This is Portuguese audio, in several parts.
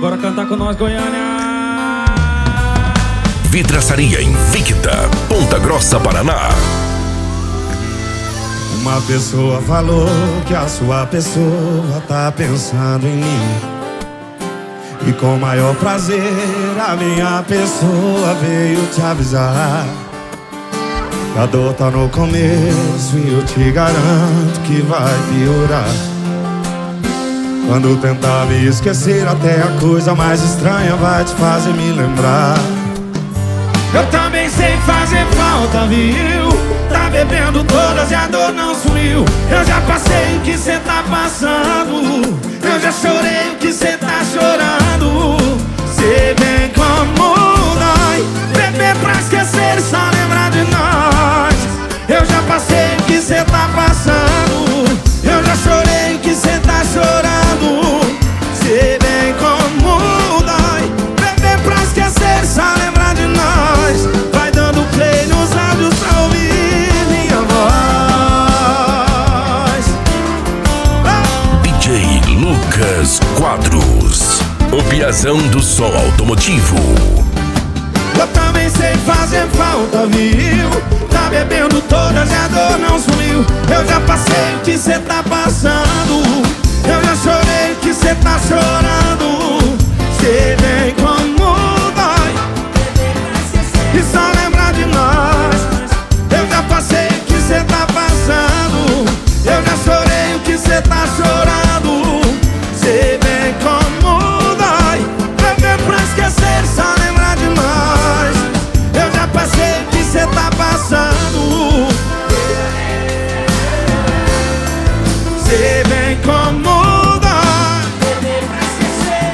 Bora cantar com nós, Goiânia. Vidraçaria Invicta, Ponta Grossa, Paraná. Uma pessoa falou que a sua pessoa tá pensando em mim, e com maior prazer a minha pessoa veio te avisar. A dor tá no começo e eu te garanto que vai piorar. Quando tentar me esquecer, até a coisa mais estranha vai te fazer me lembrar. Eu também sei fazer falta, viu? Tá bebendo todas e a dor não sumiu. Eu já passei o que cê tá passando, eu já chorei o que cê tá chorando. Sei bem como dói beber pra esquecer e só lembrar de nós. Eu já passei o que cê tá passando, eu já chorei o que cê tá chorando. Sei bem como dói beber pra esquecer e só lembrar de nós. Vai dando play nos áudios pra ouvir minha voz. DJ Lucas Quadros, o piazão do som automotivo. Eu também sei fazer falta, viu? Tá bebendo todas e a dor não sumiu. Eu já passei o que cê tá passando, eu já chorei o que cê tá chorando. Sei bem como dói e só lembrar de nós. Eu já passei o que cê tá passando, eu já chorei o que cê tá chorando. Sei bem como dói beber pra esquecer e só lembrar de nós. Eu já passei o que cê tá passando. Sei bem como dói beber pra esquecer.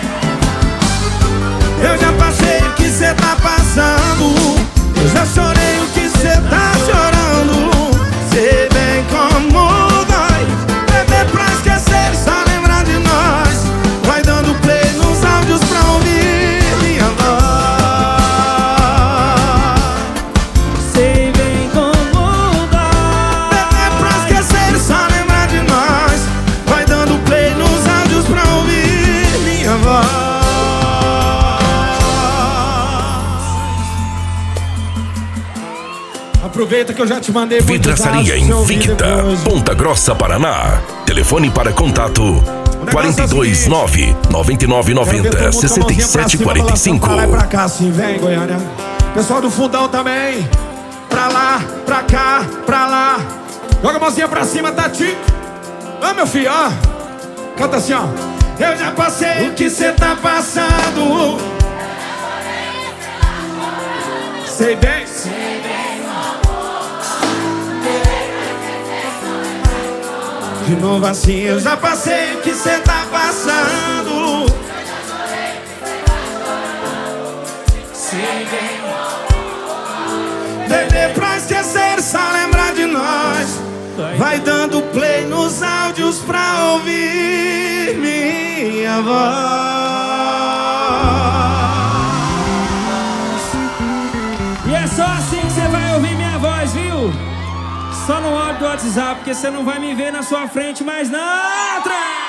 Eu já passei o que cê tá passando, eu já chorei o que cê tá chorando. Sei bem como dói beber pra esquecer e só lembrar de nós. Vai dando play nos áudios pra ouvir minha voz. Sei bem como dói Beber pra esquecer e só lembrar de nós. Vai dando play nos áudios pra ouvir minha voz. Aproveita que eu já te mandei muito Vidraçaria áudio pra você ouvir Invicta, depois. Ponta Grossa, Paraná. Telefone para contato 429 9990 6745. Vai pra cá assim, vem, Goiânia. Pessoal do fundão também. Pra lá, pra cá, pra lá. Joga a mãozinha pra cima, Tati. Ô, meu filho, ó. Canta assim, ó. Eu já passei o que cê tá passando. Sei bem. De novo assim, eu já passei o que cê tá passando. Sei bem. Beber pra esquecer, só lembrar de nós. Vai dando play nos áudios pra ouvir minha voz. E é só assim que você vai ouvir minha voz, viu? Só no áudio do WhatsApp, porque você não vai me ver na sua frente mais não, trem!